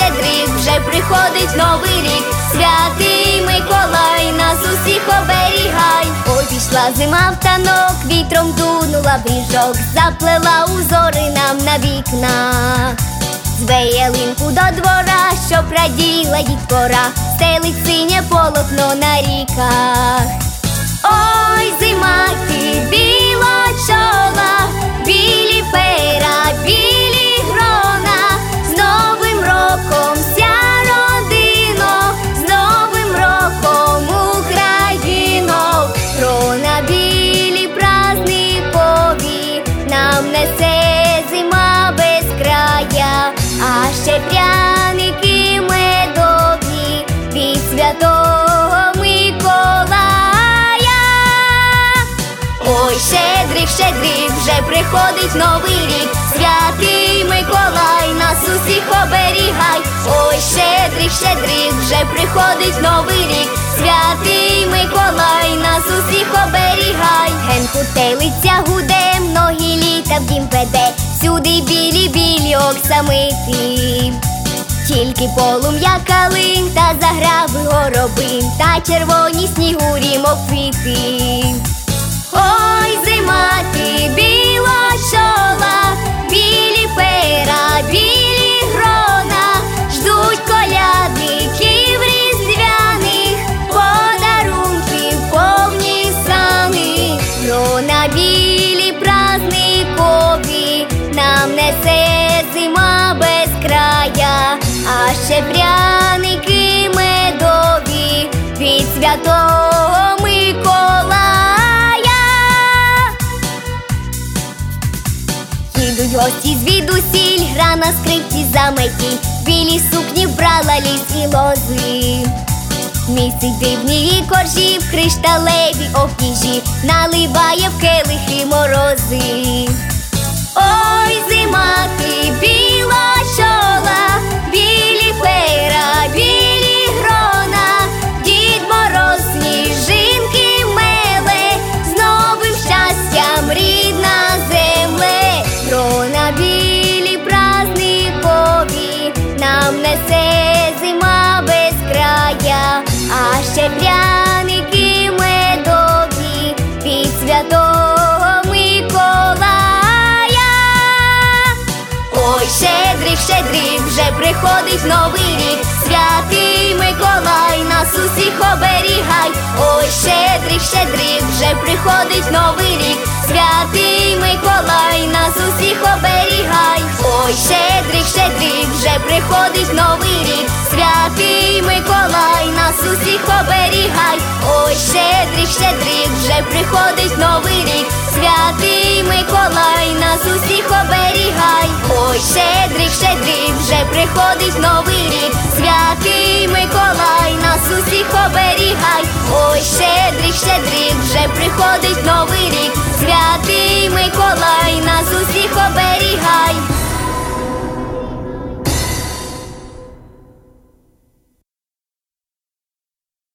щедрик, вже приходить новий рік. Святий Миколай, нас усіх оберігай. Ой, пішла зима в танок, вітром дунула в ріжок, заплела узори нам на вікнах. Зве ялинку до двора, щоб раділа дітвора, стелить синє полотно на ріках. Ой, зима ти, біла чола, білі пера, білі грона, з Новим роком вся родино, з Новим роком Україно. Грона білі празникові нам несе зима без края, а ще пряники медові від Святого Миколая. Ой, щедрик, щедрик, вже приходить новий рік. Святий Миколай, нас усіх оберігай. Ой, щедрик, щедрик, вже приходить новий рік. Святий Миколай, нас усіх оберігай. Ген хутелиця гуде, многі літа в дім веде, всюди білі-білі оксамити. Тільки полум'я калин та заграви горобин, та червоні снігурі моквіти. Ой, зима ти, біла чола, білі пера, білі грона, ждуть колядників різдвяних, подарунків повні сани. Грона білі празникові нам несе зима без края, а ще пряники медові від Святого Миколая. Їдуть гості звідусіль, гра на скрипці заметіль, білі сукні вбрала ліс і лози. Місить дивні коржі в кришталеві опіжі, наливає в келихи морози. Ой, зима ти, біла чола, білі пера, білі грона, Дід Мороз сніжинки меле, з новим щастям рідна земле. Грона білі празникові нам несе зима без края, а ще пряники медові від Святого Миколая. Ой, щедрик, щедрик, вже приходить новий рік. Святий Миколай, нас усіх оберігай. Ой, щедрик, щедрик, вже приходить новий рік. Святий Миколай, нас усіх оберігай. Ой, щедрик, щедрик, вже приходить новий рік. Святий Миколай, нас усіх оберігай. Ой, щедрик, щедрик, вже приходить новий рік. Святий Миколай, нас усіх оберігай. Ой, щедрик, щедрик, вже приходить новий рік. Святий Миколай, нас усіх оберігай. Ой, щедрик, щедрик, вже приходить новий рік. Святий Миколай, нас усіх оберігай.